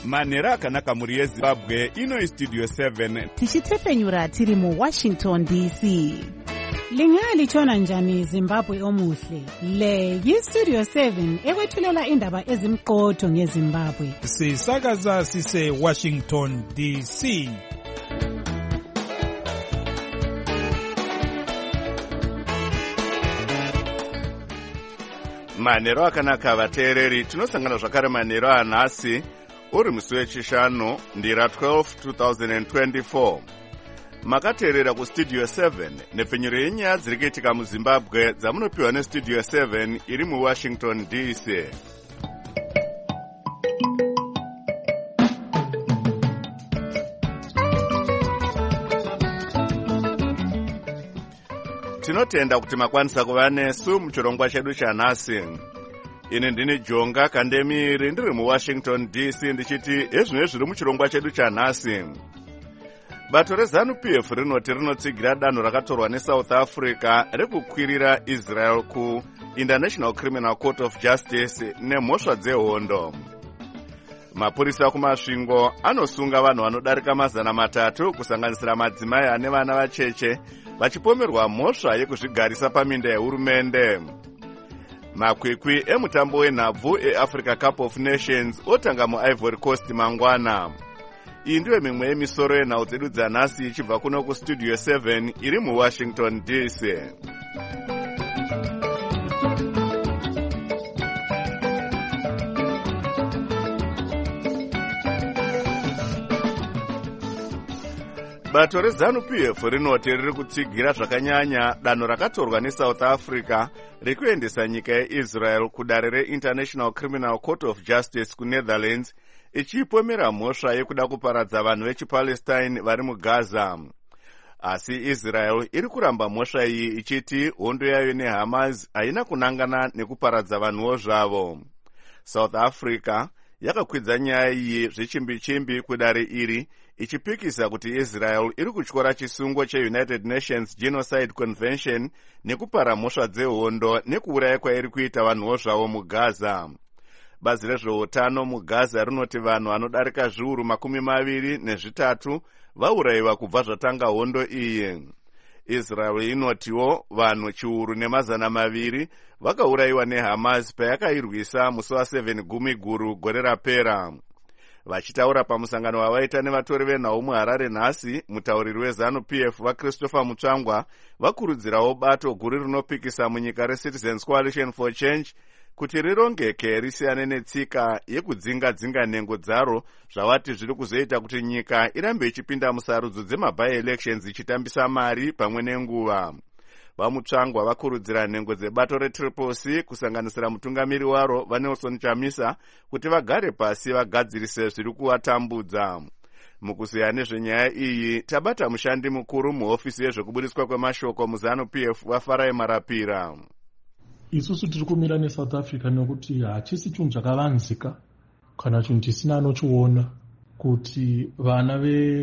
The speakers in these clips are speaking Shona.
manhero akanaka mhuri yezimbabwe. Ino Studio 7 tichitsefenyura tiri muWashington DC. Lingalitshona njani Zimbabwe omuhle? Le yiStudio 7 ekwethulela indaba ezimqotho ngeZimbabwe. Sisakaza sise Washington DC. manhero akanaka vateereri, tinosangana zvakare manhero anhasi uri musi wechishanu ndira 12 2024. makateerera kuStudio 7 nepfenyuro yenyaya dziri kuitika muZimbabwe dzamunopiwa neStudio 7 iri muWashington DC. tinotenda kuti makwanisa kuva nesu muchirongwa chedu chanhasi. Ini ndini Jonga Kandemiri ndiri muWashington DC ndichiti ezvino zviri muchirongwa chedu chanhasi. Bato reZANU-PF rinoti rinotsigira danho rakatorwa neSouth Africa rekukwirira Israel kuInternational Criminal Court of Justice nemhosva dzehondo. Mapurisa kumasvingo anosunga vanhu vanodarika 300 kusanganisira madzimai ane vana vacheche vachipomerwa mhosva yekuzvigarisa paminda yehurumende. Makwikwi emutambo wenhabvu eAfrica Cup of Nations otanga muIvory Coast mangwana. Iyi ndiyo mimwe yemisoro yenhau dzedu dzanhasi ichibva kuno kuStudio 7 iri muWashington DC. Bato reZANU-PF rinoti riri kutsigira zvakanyanya danho rakatorwa neSouth Africa rekuendesa nyika yeIsrael kudare reInternational Criminal Court of Justice kuNetherlands ichipomera mhosva yekuda kuparadza vanhu vechiPalestine vari muGaza. Asi Israel iri kuramba mhosva iyi ichiti hondo yayo neHamas haina kunangana nekuparadza vanhuwo zvavo. South Africa yakakwidza nyaya iyi zvechimbi-chimbi kudare iri ichipikisa kuti Israel iri kutyora chisungo cheUnited Nations Genocide Convention nekupara mhosva dzehondo nekuuraya kwairi kuita vanhuwo zvavo muGaza. Bazi rezveutano muGaza rinoti vanhu vanodarika zviuru 23 vaurayiwa kubva zvatanga hondo iyi. Israel inotiwo vanhu 1,200 vakaurayiwa neHamas payakairwisa musi wa7 Gumiguru gore rapera. Vachitaura pamusangano wavaita nevatori venhau muHarare nhasi, mutauriri weZANU-PF vaChristopher Mutsvangwa vakurudzirawo bato guru rinopikisa munyika reCitizens Coalition for Change kuti rirongeke risiyane netsika yekudzinga-dzinga nhengo dzaro zvavati zviri kuzoita kuti nyika irambe ichipinda musarudzo dzemabi-elections ichitambisa mari pamwe nenguva. Vamutsvangwa vakurudzira nhengo dzebato reTriple-C kusanganisira mutungamiri waro vaNelson Chamisa kuti vagare pasi vagadzirise zviri kuvatambudza. Mukuziya nezvenyaya iyi tabata mushandi mukuru muhofisi yezvekubudiswa kwemashoko muZANU-PF vaFarai Marapira. Isusu tiri kumira neSouth Africa nekuti hachisi chinhu chakavanzika kana chinhu chisina anochiona kuti vana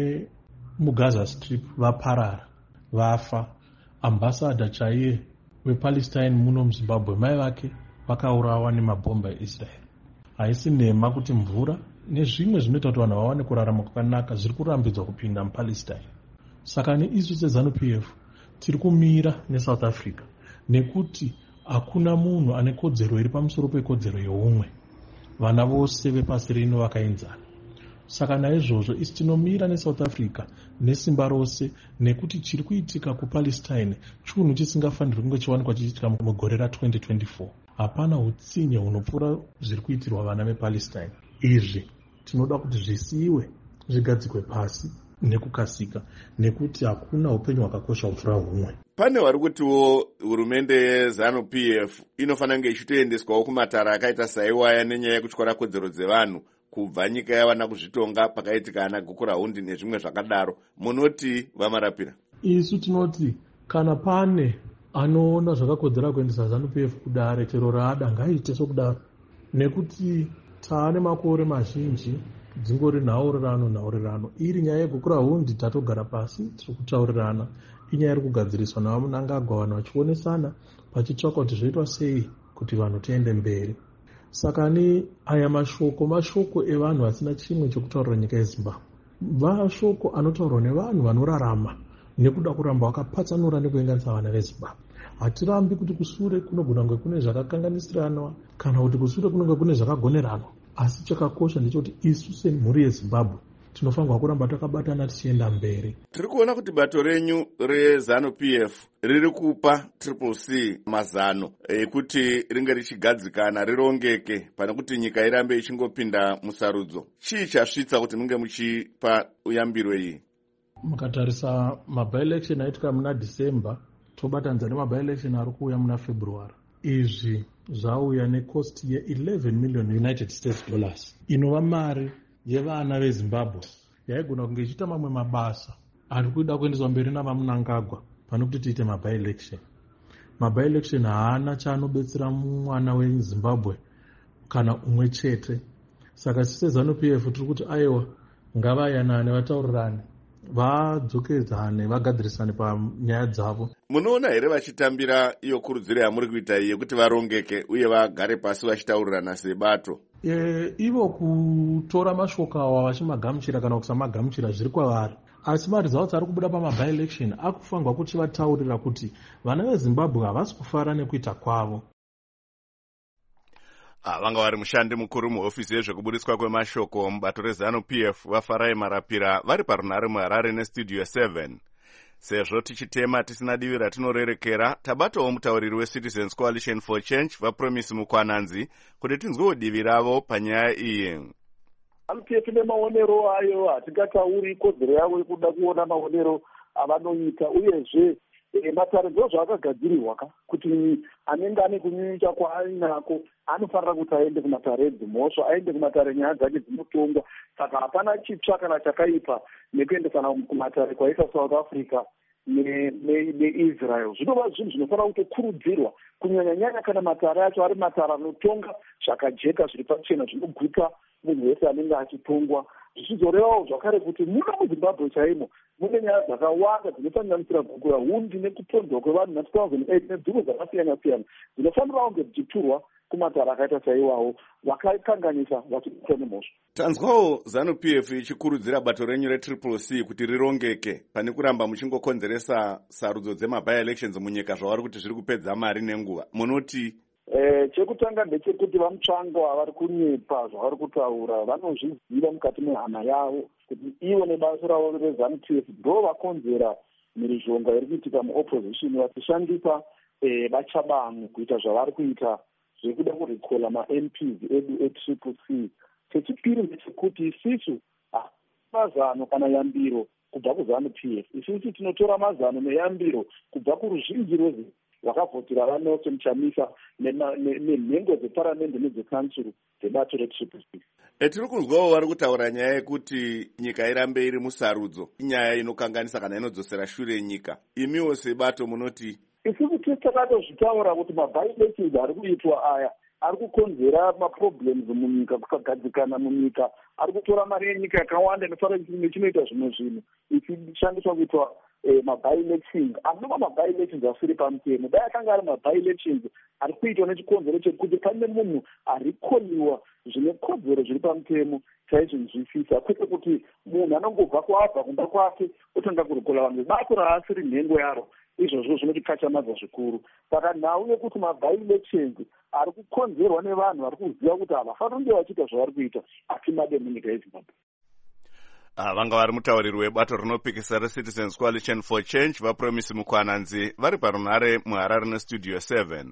vemuGaza Strip vaparara vafa. Ambassador chaiye wePalestine muno muZimbabwe mai vake vakaurawa nemabhomba eIsrael. Haisi nhema kuti mvura nezvimwe zvinoita kuti vanhu vawane kurarama kwakanaka zviri kurambidzwa kupinda muPalestine. Saka neisu seZANU-PF tiri kumira neSouth Africa nekuti hakuna munhu ane kodzero iri pamusoro pekodzero yeumwe. Vana vose vepasi rino vakaenzana. Saka naizvozvo isi tinomira neSouth Africa nesimba rose nekuti chiri kuitika kuPalestine chinhu chisingafanirwi kunge chiwanikwa chichiitika mugore ra2024. Hapana utsinye hunopfuura zviri kuitirwa vana vePalestine. Izvi tinoda kuti zvisiiwe zvigadzikwe pasi nekukasika nekuti hakuna upenyu hwakakosha kupfuura humwe. Pane vari kutiwo hurumende yeZANU-PF inofanira kunge ichitoendeswawo kumatara akaita saiwaya nenyaya yekutyora kodzero dzevanhu kubva nyika yavana kuzvitonga pakaitika ana Gukurahundi nezvimwe zvakadaro. Munoti vaMarapira? Isu tinoti kana pane anoona zvakakodzera kuendesa ZANU-PF kudare chero raada ngaiite sokudaro, nekuti taane makore mazhinji dzingori nhaurirano. Iri nyaya yeGukurahundi tatogara pasi tiri kutaurirana. Inyaya iri kugadziriswa navaMunangagwa vanhu vachionesana pachitsvaka kuti zvoitwa sei kuti vanhu tiende mberi. saka ni aya mashoko evanhu vasina chimwe chekutaurira nyika yezimbabwe, mashoko anotaurwa nevanhu vanorarama nekuda kuramba vakapatsanura nekuenganisa vana vezimbabwe. Hatirambi kuti kusure kunogona kunge kune zvakakanganisiranwa kana kuti kusure kunenge kune zvakagoneranwa, asi chakakosha ndechekuti isu semhuri yezimbabwe tinofanirwa kuramba takabatana tichienda mberi. Tiri kuona kuti bato renyu reZANU-PF riri kupa CCC mazano ekuti ringe richigadzikana rirongeke pane kuti nyika irambe ichingopinda musarudzo. Chii chasvitsa kuti munge muchipa uyambiro iyi? Mukatarisa maby-election aitika muna December, tobatanidza nemaby-election ari kuuya muna February, izvi zvauya necost ye$11 million United States dollars, inova mari yevana vezimbabwe yaigona kunge ichiita mamwe mabasa ari kuda kuendeswa mberi navamunangagwa pane kuti tiite maby-election. Maby-election haana chaanobetsera mwana wezimbabwe kana umwe chete. Saka seZANU-PF tiri kuti aiwa ngavayanane, vataurirane, vadzokedzane, vagadzirisane panyaya dzavo. Munoona here vachitambira iyo kurudziro yamuri kuita iyi yekuti varongeke uye vagare pasi vachitaurirana sebato? Ivo kutora mashoko awa vachimagamuchira kana kusamagamuchira zviri kwavari, asi maresults ari kubuda pamaby-election akufanirwa kuti vataurira kuti vana vezimbabwe havasi kufara nekuita kwavo. Vanga vari mushandi mukuru muhofisi yezvekuburitswa kwemashoko mubato reZANU-PF vaFarai Marapira vari parunare muHarare nestudio 7. Sezvo tichitema tisina divi ratinorerekera, tabatawo mutauriri weCitizens Coalition for Change vaPromise Mukwananzi kuti tinzwewo divi ravo panyaya iyi. ZANU-PF nemaonero ayo hatingatauri kodzero yavo yekuda kuona maonero avanoita, uyezve mataridzo zvaakagadzirirwa kuti anenge ane kunyunyuta kwaainako anofanira kuti aende kumatare edzimhosva, aende kumatare nyaya dzake dzinotongwa. Saka hapana chitsva kana chakaipa nekuendesana kumatare kwaita South Africa neIsrael. Zvinova zvinhu zvinofanira kutokurudzirwa, kunyanya-nyanya kana matare acho ari matare anotonga zvakajeka zviri pachena zvinoguta munhu wese anenge achitongwa. Zvichizorevawo zvakare kuti muno muZimbabwe chaimo mune nyaya dzakawanda dzinosanganisira kugura hundi nekutonzwa kwevanhu na2008 nedzimwe dzakasiyana-siyana dzinofanira kunge dzichiturwa kumatare akaita saiwawo vakakanganisa vachiita nemhosva. Tanzwawo ZANU-PF ichikurudzira bato renyu reCCC kuti rirongeke pane kuramba muchingokonzeresa sarudzo dzemaby-elections munyika zvavari kuti zviri kupedza mari nenguva. Munoti? Chekutanga ndechekuti vamutsvangwa vari kunyepa zvavari kutaura vanozviziva mukati mehana yavo kuti ivo nebasa ravo reZANU-PF ndo vakonzera mhirizhonga iri kuitika muopposition vachishandisa vachabangu kuita zvavari kuita zvekuda kurikola maMPs edu eCCC. Chechipiri ndechekuti isisu mazano kana yambiro kubva kuZANU-PF, isisu tinotora mazano neyambiro kubva kuruzhinji rwezvinhu vakavhotera vaNelson Chamisa nenhengo dzeparamende nedzekansuru dzebato reCCC. Tiri kunzwawo vari kutaura nyaya yekuti nyika irambe iri musarudzo, inyaya inokanganisa kana inodzosera shure nyika. Imiwo sebato munoti? Isusu takatozvitaura kuti maby-elections ari kuitwa aya ari kukonzera maproblems munyika, kukagadzikana munyika, ari kutora mari yenyika yakawanda nechinoita zvimwe zvinhu ichishandiswa kuitwa maby-elections. Anova maby-elections asiri pamutemo, dai akanga ari maby-elections ari kuitwa nechikonzero chekuti pane munhu ari koliwa zvine kodzero zviri pamutemo chaizvinzwisisa, kwete kuti munhu anongobva kwaabva kumba kwake otanga kurikola vanhu bato raasiri nhengo yaro. Izvozvo zvinotikachamadza zvikuru. Saka nhau yekuti maby-elections ari kukonzerwa nevanhu vari kuziva kuti havafaniri kunge vachiita zvavari kuita atimade munyika yeZimbabwe. Vanga vari mutauriri webato rinopikisa reCitizens Coalition for Change vaPromise Mukwananzi vari parunare muHarare nestudio 7.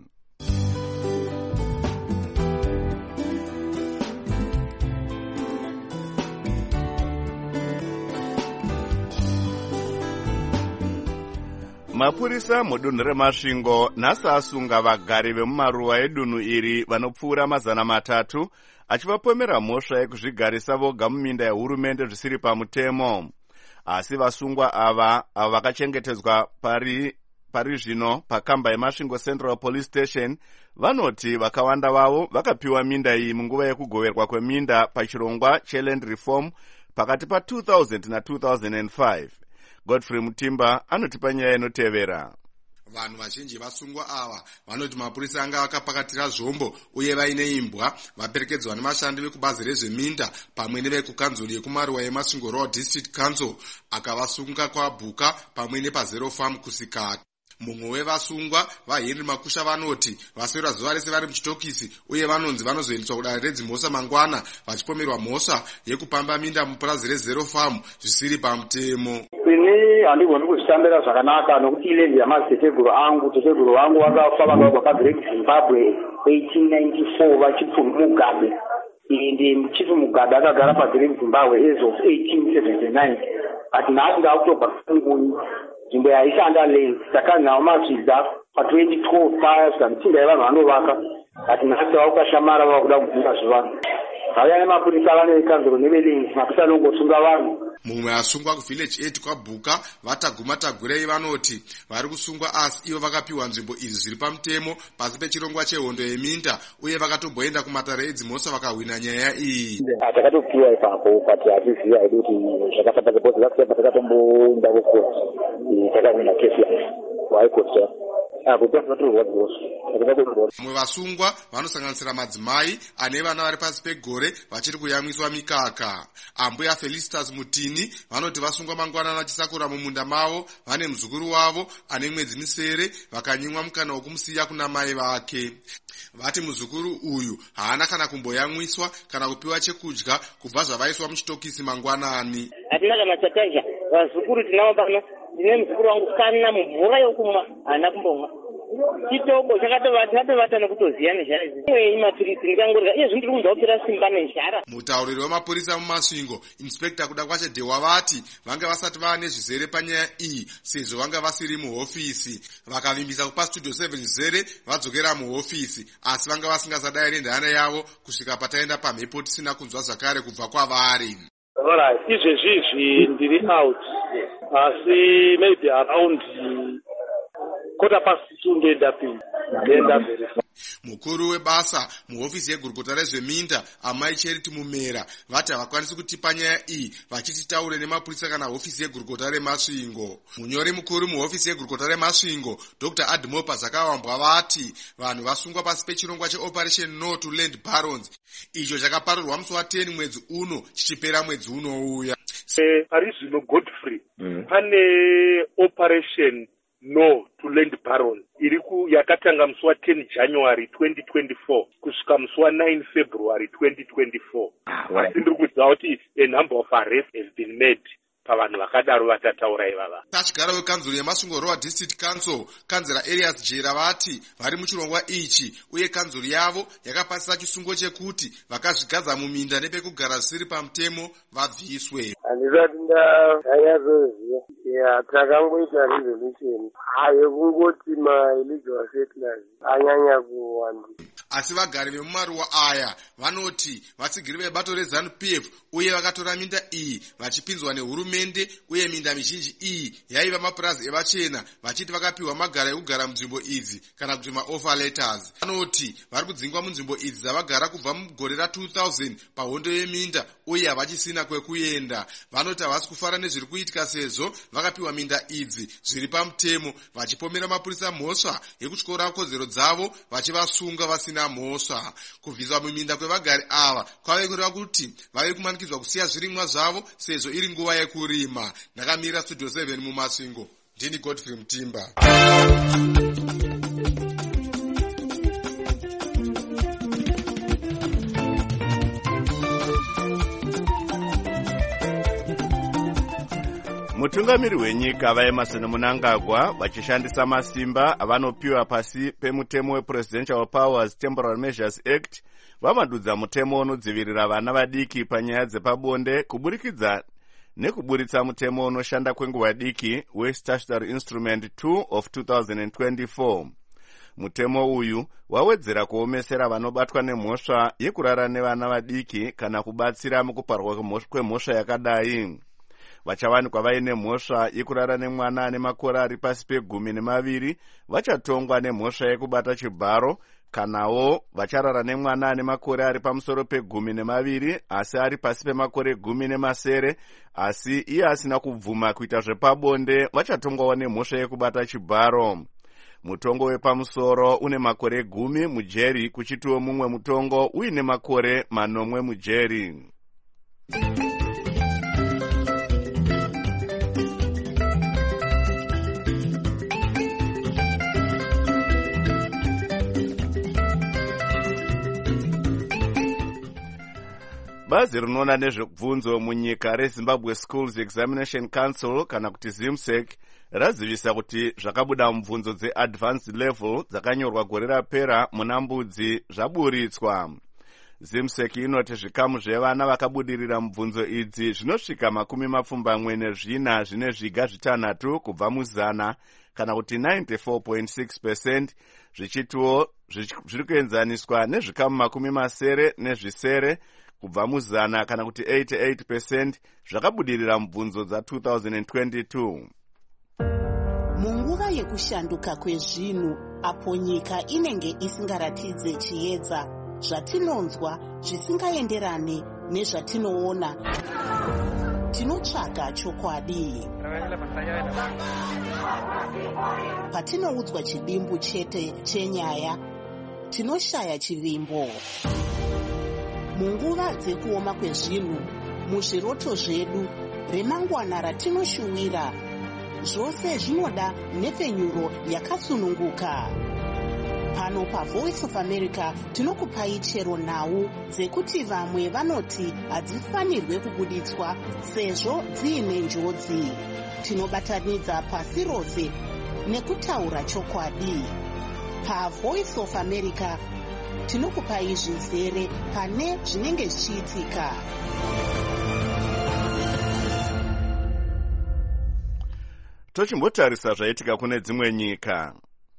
Mapurisa mudunhu reMasvingo nhasi asunga vagari vemumaruwa edunhu iri vanopfuura 300 achivapomera mhosva yekuzvigarisa voga muminda yehurumende zvisiri pamutemo. Asi vasungwa ava vakachengetedzwa pari zvino pakamba yeMasvingo Central Police Station vanoti vakawanda vavo vakapiwa minda iyi munguva yekugoverwa kweminda pachirongwa cheland reform pakati pa2000 na 2005. Godfrey Mutimba anotipa nyaya inotevera. Vanhu vazhinji vasungwa ava vanoti mapurisa anga vakapakatira zvombo uye vaine imbwa vaperekedzwa nevashandi vekubazi rezveminda pamwe nevekukanzuri yekumaruwa yeMasvingo Royal District Council akavasunga kwaBhuka pamwe nepaZero Farm kusikati. Mumwe wevasungwa vaHenry Makusha vanoti vaswera zuva rese vari muchitokisi uye vanonzi vanozoendeswa kudare redzimhosva mangwana vachipomerwa mhosva yekupamba minda mupurazi reZero Farm zvisiri pamutemo. Ini handigoni kuzvitambira zvakanaka nokuti ilendi yamadziteteguru angu. Teteguru vangu vakafa vakabva paGreat Zimbabwe 1894 vachipfura Mugabe. Ende Chief Mugabe akagara paGreat Zimbabwe as of 1879. Ati nhasi ndakutobva kunguni nzvimbo yaishanda land saka nawo mazvidza pa2012 paya zvikamutsinda yevanhu vanovaka. Ati nhasi vakukashamara vakuda kudzinga zvivanhu. Vauya nemapurisa vanekanzuro nevelenzi mapurisa anongosunga vanhu. Mumwe asungwa kuvillage 8 kwaBhuka vataguma tagurei vanoti vari kusungwa asi ivo vakapiwa nzvimbo idzi zviri pamutemo pasi pechirongwa chehondo yeminda uye vakatomboenda kumatare edzimhosva vakahwina nyaya iyi. Takatopiwa ipapo but hatizivi hedu kuti zvakafata sepozi vakusema takatomboenda kukoti takahwina kesi waikoti Mumwe vasungwa vanosanganisira madzimai ane vana vari pasi pegore vachiri kuyamwiswa mikaka. Ambuya Felicitas Mutini vanoti vasungwa mangwanani vachisakura mumunda mavo vane muzukuru wavo ane mwedzi misere vakanyimwa mukana wokumusiya kuna mai vake. Vati muzukuru uyu haana kana kumboyamwiswa kana kupiwa chekudya kubva zvavaiswa muchitokisi mangwanani. Hatina kana chataja vazukuru tinavo pano. Ndine muzukuru wangu kana mvura yokumwa haana kumbomwa. Chitoko chakatovata nekutoziya nezhara idzi. Imwe mapirisi ndikangorya iye zvindiri kunzwa kupera simba nezhara. Mutauriri wemapurisa muMasvingo, Inspector Kudakwashe Dehwa vati vanga vasati vane zvizere panyaya iyi sezvo vanga vasiri muhofisi. Vakavimbisa kupa Studio 7 zvizere vadzokera muhofisi asi vanga vasingasadai nendahana yavo kusvika pataenda pamhepo tisina kunzwa zvakare kubva kwavari. Alright, izvezvizvi ndiri out. Asi maybe around 2:15 ndoenda verify. Mukuru webasa muhofisi yegurukota rezveminda Amai Charity Mumera vati havakwanisi kutipa nyaya iyi vachititaure nemapurisa kana hofisi yegurukota reMasvingo. Munyori mukuru muhofisi yegurukota reMasvingo Dr. Admopa Zakawambwa vati vanhu vasungwa pasi pechirongwa cheOperation No to Land Barons icho chakaparurwa musi wa10 mwedzi uno chichipera mwedzi unouya. Parizvino Godfrey pane Operation No to Land Baron yakatanga musi wa10 January 2024 kusvika musi wa9 February 2024. Asi ndiri kuziva kuti a number of arrests has been made pavanhu vakadaro vatataura ivava. Tachigara wekanzuro yeMasvingo Royal District Council kanzera Elias Jera vati vari muchirongwa ichi uye kanzuro yavo yakapasisa chisungo chekuti vakazvigadza muminda nepekugara zvisiri pamutemo vabviswe. Handisati ndanyazoziva. Takangoita resolution yekungoti ma-illegal settlers anyanya kuwanda. Asi vagari vemumaruwa aya vanoti vatsigiri vebato reZANU-PF uye vakatora minda iyi vachipinzwa nehurumende uye minda mizhinji iyi yaiva mapurazi evachena vachiti vakapiwa magara ekugara munzvimbo idzi kana kuti ma-offer letters. Vanoti vari kudzingwa munzvimbo idzi dzavagara kubva mugore ra2000 pahondo yeminda uye havachisina kwekuenda. Vanoti havasi kufara nezviri kuitika sezvo vakapiwa minda idzi zviri pamutemo vachipomera mapurisa mhosva yekutyora kodzero dzavo vachivasunga vasina mhosva. Kubviswa muminda kwevagari ava kwave kureva kuti vave kumanikidzwa kusiya zvirimwa zvavo sezvo iri nguva yekurima. Ndakamira Studio 7 muMasvingo, ndini Godfrey Mutimba. Mutungamiri wenyika vaEmerson Mnangagwa vachishandisa masimba avanopiwa pasi pemutemo wePresidential Powers Temporary Measures Act vamadudza mutemo unodzivirira vana vadiki panyaya dzepabonde kuburikidza nekuburitsa mutemo unoshanda kwenguva diki weStatutory Instrument 2 of 2024. Mutemo uyu wawedzera kuomesera vanobatwa nemhosva yekurara nevana vadiki kana kubatsira mukuparwa kwemhosva yakadai. Vachawanikwa vaine mhosva yekurara nemwana ane makore ari pasi pe12 vachatongwa nemhosva yekubata chibharo, kanawo vacharara nemwana ane makore ari pamusoro pe12 asi ari pasi pemakore 10 asi iye asina kubvuma kuita zvepabonde vachatongwawo nemhosva yekubata chibharo. Mutongo wepamusoro une makore 10 mujeri kuchitiwo mumwe mutongo uine makore 8 mujeri. Bazi rinoona nezvebvunzo munyika reZimbabwe Schools Examination Council kana kuti ZIMSEC razivisa kuti zvakabuda mubvunzo dzeadvanced level dzakanyorwa gore rapera muna Mbudzi zvaburitswa. ZIMSEC inoti zvikamu zvevana vakabudirira mubvunzo idzi zvinosvika 24 zvine zviga zvitanhatu kubva muzana kana kuti 94.6%, zvichitiwo zviri kuenzaniswa nezvikamu 70 nezvisere kubva muzana kana kuti 88% zvakabudirira mubvunzo dza2022. Munguva yekushanduka kwezvinhu apo nyika inenge isingaratidze chiedza, zvatinonzwa zvisingaenderane nezvatinoona, tinotsvaga chokwadi. Patinoudzwa chidimbu chete chenyaya, tinoshaya chivimbo. Munguva dzekuoma kwezvinhu, muzviroto zvedu, remangwana ratinoshuwira, zvose zvinoda nhepfenyuro yakasununguka. Pano paVoice of America tinokupai chero nhau dzekuti vamwe vanoti hadzifanirwe kubuditswa sezvo dziine njodzi. Tinobatanidza pasi rose nekutaura chokwadi. PaVoice of America tinokupai zvizere pane zvinenge zvichiitika. Tochimbotarisa zvaitika kune dzimwe nyika.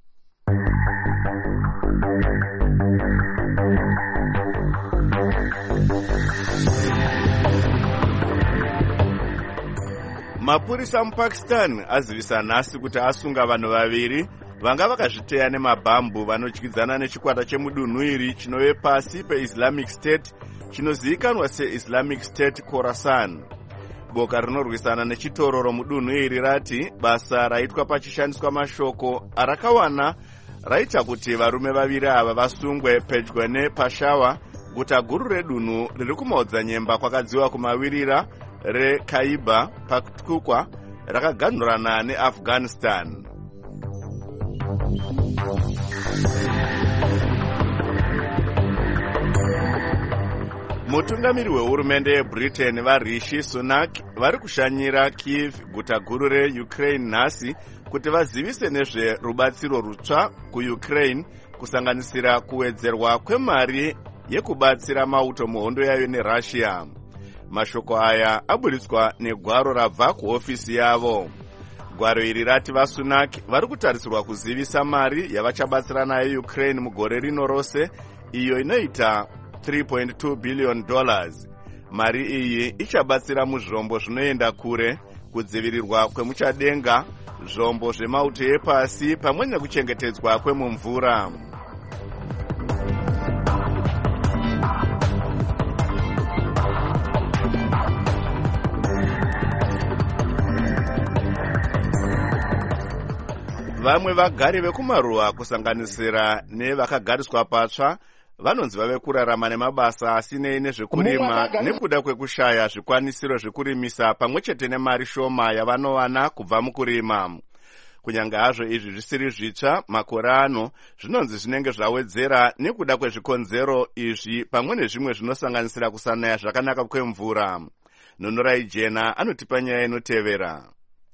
Mapurisa muPakistan azivisa nhasi kuti asunga vanhu vaviri vanga vakazviteya nemabhambu vanodyidzana nechikwata chemudunhu iri chinove pasi peIslamic State chinozivikanwa seIslamic State Khorasan. Boka rinorwisana nechitororo mudunhu iri rati basa raitwa pachishandiswa mashoko arakawana raita kuti varume vaviri ava vasungwe pedyo nePashawa, guta guru redunhu riri kumaodzanyemba kwakadziwa kumawirira reKhyber Pakhtunkhwa rakaganhurana neAfghanistan. Mutungamiri wehurumende yeBritain vaRishi Sunak vari kushanyira Kyiv, guta guru reUkraine nhasi kuti vazivise nezverubatsiro rutsva kuUkraine kusanganisira kuwedzerwa kwemari yekubatsira mauto muhondo yayo neRussia. Mashoko aya aburitswa negwaro rabva kuhofisi yavo. Gwaro iri rati vaSunak vari kutarisirwa kuzivisa mari yavachabatsira nayo Ukraine mugore rino rose, iyo inoita $3.2 billion. Mari iyi ichabatsira muzvombo zvinoenda kure, kudzivirirwa kwemuchadenga, zvombo zvemauto epasi pamwe nekuchengetedzwa kwemumvura. Vamwe vagari vekumaruwa kusanganisira nevakagariswa patsva vanonzi vave kurarama nemabasa asinei nezvekurima nekuda kwekushaya zvikwanisiro zvekurimisa pamwe chete nemari shoma yavanowana kubva mukurima. Kunyange hazvo izvi zvisiri zvitsva makore ano, zvinonzi zvinenge zvawedzera nekuda kwezvikonzero izvi pamwe nezvimwe zvinosanganisira kusanaya zvakanaka kwemvura. Nonorai Jena anotipa nyaya inotevera.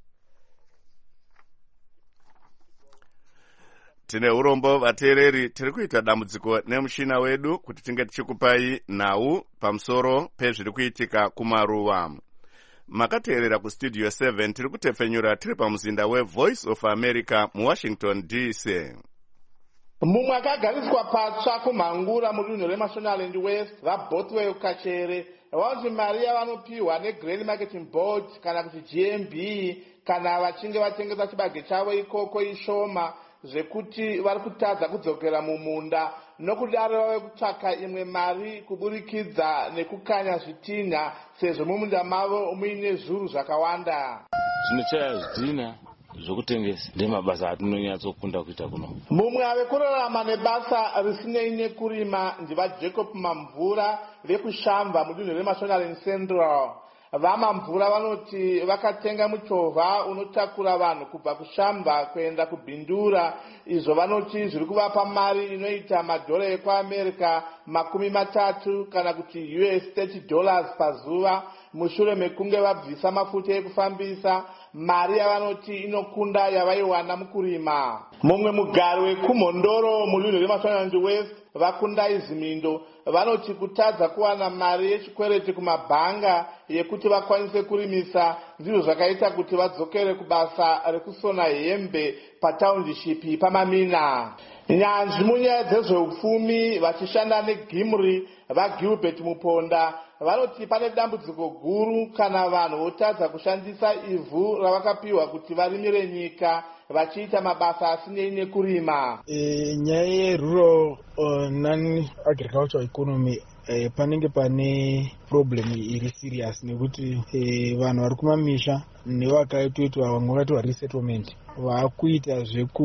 Tine urombo vateereri, tiri kuita dambudziko nemushina wedu kuti tinge tichikupai nhau pamusoro pezviri kuitika kumaruwa. Makateerera kustudio 7 tiri kutepfenyura tiri pamuzinda weVoice of America muWashington DC. Mumwe akagariswa patsva kumhangura mudunhu reMashonaland West vaBothwell Kachere vanoti mari yavanopiwa neGrain Marketing Board kana kuti GMB kana vachinge vatengesa chibage chavo ikoko ishoma, zvekuti vari kutadza kudzokera mumunda nokudaro vave kutsvaka imwe mari kuburikidza nekukanya zvitinha sezvo mumunda mavo muine zvuru zvakawanda. Zvinochaya zvitinha zvokutengesa ndemabasa atinonyatsokunda kuita kuno. Mumwe avekurarama nebasa risinei nekurima ndivaJacob Mamvura vekushamba mudunhu reMashonaland Central. Vamamvura vanoti vakatenga muchovha unotakura vanhu kubva kushamba kuenda kubhindura. Izvo vanoti zviri kuvapa mari inoita madhora ekuAmerica $30 kana kuti $30 pazuva, mushure mekunge vabvisa mafuta ekufambisa. Mari yavanoti inokunda yavaiwana mukurima. Mumwe mugari wekumhondoro mudunhu reMashonaland West vakundai Zimindo vanoti kutadza kuwana mari yechikwereti kumabhanga yekuti vakwanise kurimisa ndizvo zvakaita kuti vadzokere kubasa rekusona hembe pataundishipi paMamina. Nyanzvi munyaya dzezveupfumi vachishanda neGimri vaGilbert Muponda vanoti pane dambudziko guru kana vanhu votadza kushandisa ivhu ravakapiwa kuti varimire nyika vachiita mabasa asinei nekurima. Nyaya yerural non-agricultural economy panenge pane problem iri serious nekuti vanhu vari kumamisha nevakaitoitwa vamwe vakaitwa resettlement vakuita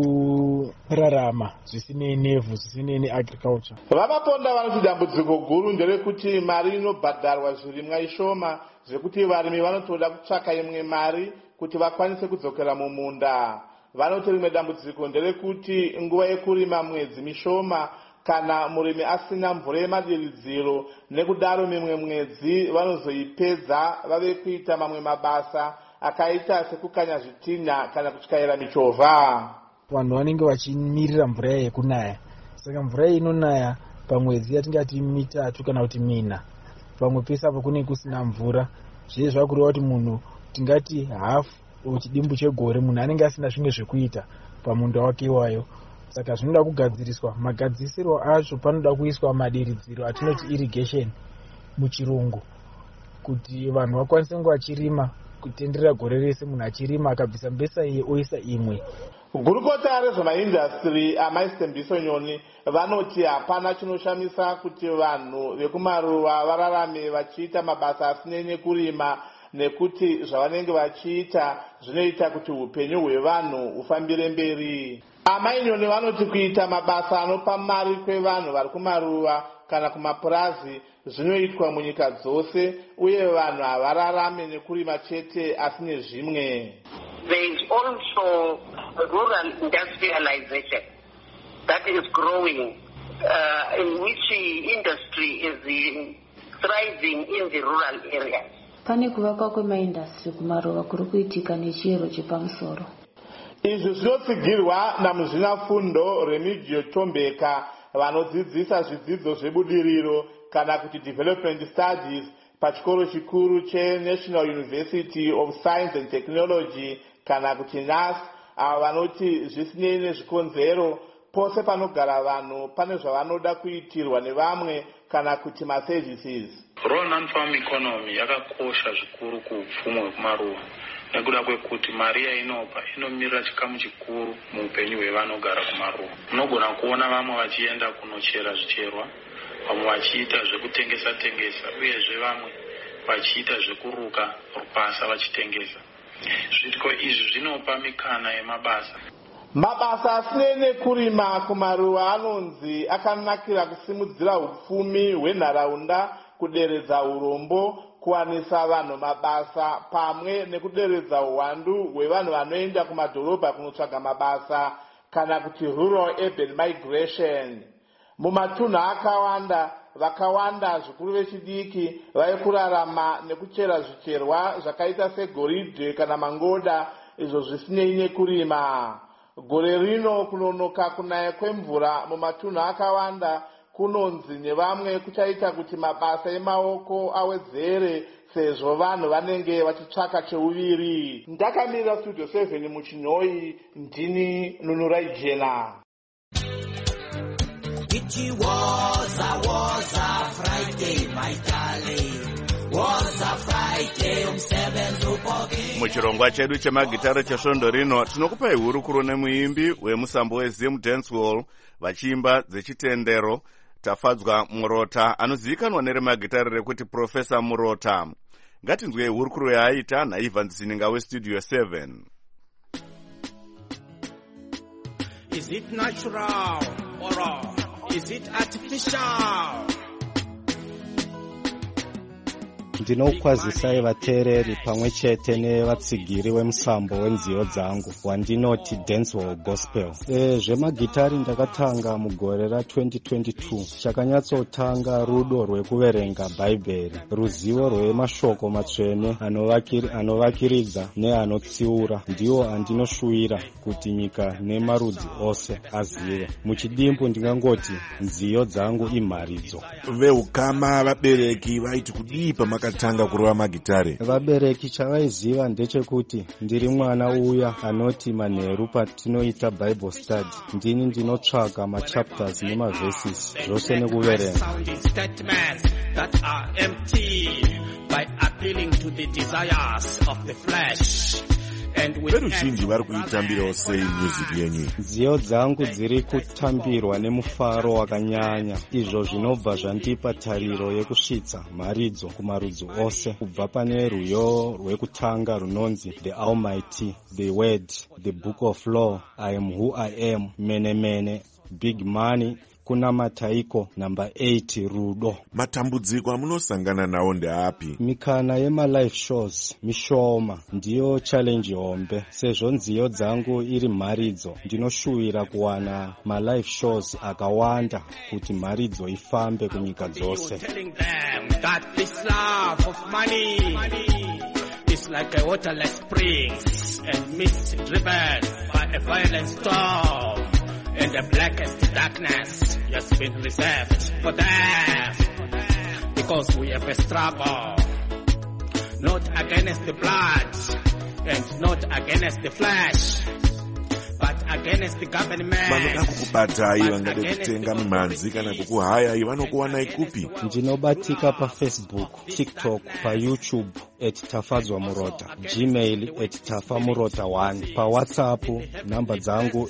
zvekurarama zvisinei nevhu zvisinei neagriculture. Vamaponda vanoti dambudziko guru nderekuti mari inobhadharwa zvirimwa ishoma zvekuti varimi vanotoda kutsvaka imwe mari kuti vakwanise kudzokera mumunda. Vanoti rimwe dambudziko nderekuti nguva yekurima mwedzi mishoma kana murimi asina mvura yemadiridziro, nekudaro mimwe mwedzi vanozoipedza vave kuita mamwe mabasa akaita sekukanya zvitinha kana kutyaira michovha. Vanhu vanenge vachimirira mvura yekunaya, saka mvura inonaya pamwedzi yatingati 3 kana kuti 4, pamwe pese apo kunenge kusina mvura. Zviye zvakureva kuti munhu tingati hafu chidimbu chegore munhu anenge asina zvimwe zvekuita pamunda wake iwayo. Saka zvinoda kugadziriswa, magadzirisiro acho panoda kuiswa madiridziro atinoti irrigation muchirungu, kuti vanhu vakwanise kunge vachirima kutenderera gore rese, munhu achirima akabvisa mbesa iye oisa imwe. Gurukota rezvemaindastry amaistembiso nyoni vanoti hapana chinoshamisa kuti vanhu vekumaruva vararame vachiita mabasa asinei nekurima, nekuti zvavanenge vachiita zvinoita kuti upenyu hwevanhu hufambire mberi. Amainyoni vanoti kuita mabasa anopa mari kwevanhu vari kumaruva kana kumapurazi zvinoitwa munyika dzose, uye vanhu havararame nekurima chete asi nezvimwe. There is also rural industrialization that is growing, in which industry is thriving in the rural areas. Pane kuvakwa kwemaindastri kumaruva kuri kuitika nechiyero chepamusoro. Izvi zvinotsigirwa namuzvinafundo Remigio Tombeka vanodzidzisa zvidzidzo zvebudiriro kana kuti development studies pachikoro chikuru cheNational University of Science and Technology kana kuti NAS. Ava vanoti zvisinei nezvikonzero, pose panogara vanhu pane zvavanoda kuitirwa nevamwe kana kuti maservices. Rural non-farm economy yakakosha zvikuru kuupfumi hwekumaruva nekuda kwekuti mari yainopa inomirira chikamu chikuru muupenyu hwevanogara kumaruva. Unogona kuona vamwe vachienda kunochera zvicherwa, vamwe vachiita zvekutengesa uyezve vamwe vachiita zvekuruka rupasa vachitengesa. Zvitiko izvi zvinopa mikana yemabasa. Mabasa asinei nekurima kumaruva anonzi akanakira kusimudzira upfumi hwenharaunda, kuderedza urombo, kuwanisa vanhu mabasa pamwe nekuderedza uwandu hwevanhu vanoenda kumadhorobha kunotsvaga mabasa kana kuti rural urban migration. Mumatunhu akawanda vakawanda zvikuru vechidiki vaikurarama nekuchera zvicherwa zvakaita segoridhe kana mangoda, izvo zvisinei nekurima. Gore rino kunonoka kunaya kwemvura mumatunhu akawanda kunonzi nevamwe kuchaita kuti mabasa emaoko awedzere, sezvo vanhu vanenge vachitsvaka cheuviri. Ndakamirira Studio 7 muChinoi, ndini Nunurai Jena. It was a Friday, my darling. Was a Friday, muchirongwa chedu chemagitare chesvondo rino tinokupai hurukuro nemuimbi wemusambo weZim Dance Hall vachiimba dzechitendero Tafadzwa Murota, anozivikanwa neremagitare rekuti Profesa Murota. Ngatinzwei hurukuro yaaita naIvan Zininga weStudio 7. it natural or is it artificial? Ndinokwazisai vateereri pamwe chete nevatsigiri wemusambo wenziyo dzangu wandinoti Dancehall Gospel. Zvemagitari ndakatanga mugore ra2022. Chakanyatsotanga rudo rwekuverenga Bhaibheri, ruzivo rwemashoko matsvene anovakiridza neanotsiura ndiwo andinoshuvira kuti nyika nemarudzi ose azive. Muchidimbu ndingangoti nziyo dzangu imharidzo. Veukama vabereki vaiti kudii pamakatanga kurova magitare? Vabereki chavaiziva ndechekuti ndiri mwana uya anoti manheru patinoita Bible study ndini ndinotsvaga machapters nemaverses zvose nekuverenga. Veruzhinji vari kuitambirawo sei music yenyu? Nziyo dzangu dziri kutambirwa nemufaro wakanyanya. Izvo zvinobva zvandipa tariro yekusvitsa mharidzo kumarudzi ose, kubva pane rwiyo rwekutanga runonzi The Almighty, The Word, The Book of Law, I Am Who I Am, Mene Mene, Big Money, kuna mataiko namba 8 rudo. Matambudziko amunosangana nawo ndeapi? Mikana yema-live shows mishoma ndiyo challenge hombe. Sezvo nziyo dzangu iri mharidzo, ndinoshuvira kuwana ma-live shows akawanda kuti mharidzo ifambe kunyika dzose. It's like a waterless springs and mist driven by a violent storm. And the blackest darkness has been reserved for them, because we have a struggle, not against the blood and not against the flesh, but against the government. Vanoda kukubatai vangade kutenga mimhanzi kana kukuhayai vanokuwanai kupi? Ndinobatika paFacebook, TikTok, paYouTube @Tafadzwa Murota, Gmail @tafamurota1, paWhatsApp namba dzangu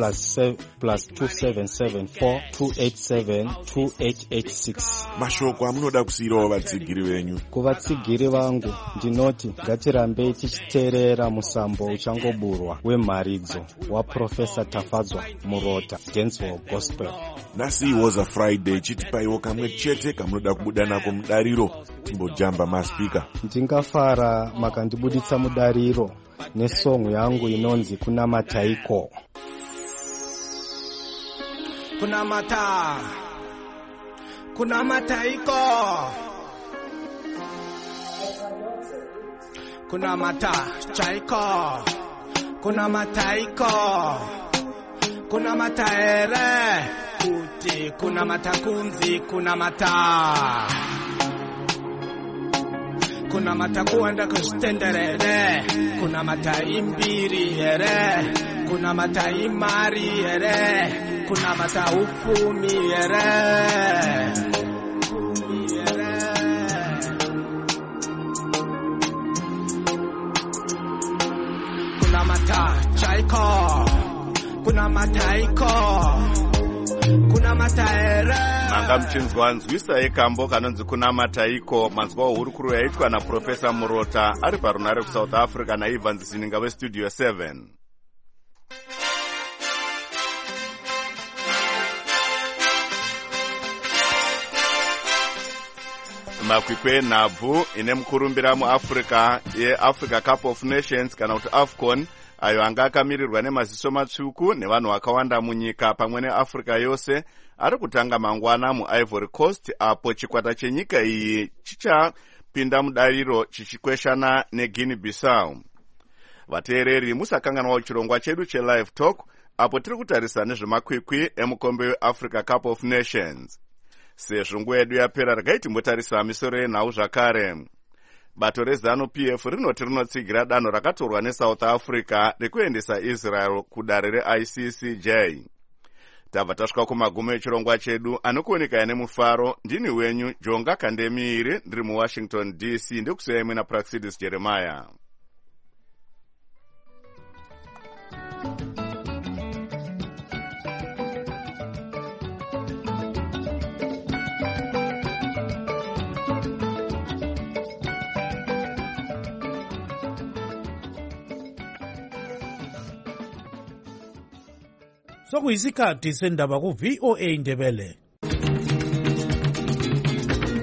+277428728886. Mashoko amunoda kusiyirawo vatsigiri venyu? Kuvatsigiri vangu ndinoti ngatirambei tichiteerera musambo uchangoburwa wemharidzo waProfesa Tafadzwa Murota, Dancehall Gospel. Nhasi was a Friday, chitipaiwo kamwe chete kamunoda kubuda nako mudariro timbojamba maspika. Ndingafara makandibuditsa mudariro nesongu yangu inonzi kuna mataiko. Kuna mataiko, kuna mataiko, kuna mataiko, kuna mataere, kuti kuna matakunzi, kuna mata. Kuna matakuanda kustenderere, kuna mataimbiri here, kuna mataimari here, kuna mataupumi here. Kuna matachaiko, kuna mataiko, kuna mataere. Manga mchinzwa nzwisa yekambo kanonzi kuna mataiko, manzwa hurukuru yaitwa na Profesa Murota ari parunare kuSouth Africa na Evans Sininga weStudio 7. Makwikwe nhabvu ine mukurumbira muAfrica yeAfrica Cup of Nations kana kuti AFCON, ayo anga akamirirwa nemaziso matsvuku nevanhu vakawanda munyika pamwe neAfrica yose, ari kutanga mangwana muIvory Coast, apo chikwata chenyika iyi chichapinda mudariro chichikweshana neGuinea Bissau. Vateereri musakanganwa chirongwa chedu cheLive Talk, apo tiri kutarisa nezvemakwikwi emukombe weAfrica Cup of Nations. Sezvo nguva yedu yapera regai timbotarisa misoro yenhau zvakare. Bato reZANU-PF rinoti rinotsigira danho rakatorwa neSouth Africa rekuendesa Israel kudare reICCJ. Tabva tasvika kumagumo echirongwa chedu, anokuoneka nemufaro. Ndini wenyu Jonga Kandemiiri, ndiri muWashington DC, ndikusiyai mwena Praxidis Jeremiah. sokuyisikhathi sendaba ku-VOA Ndebele.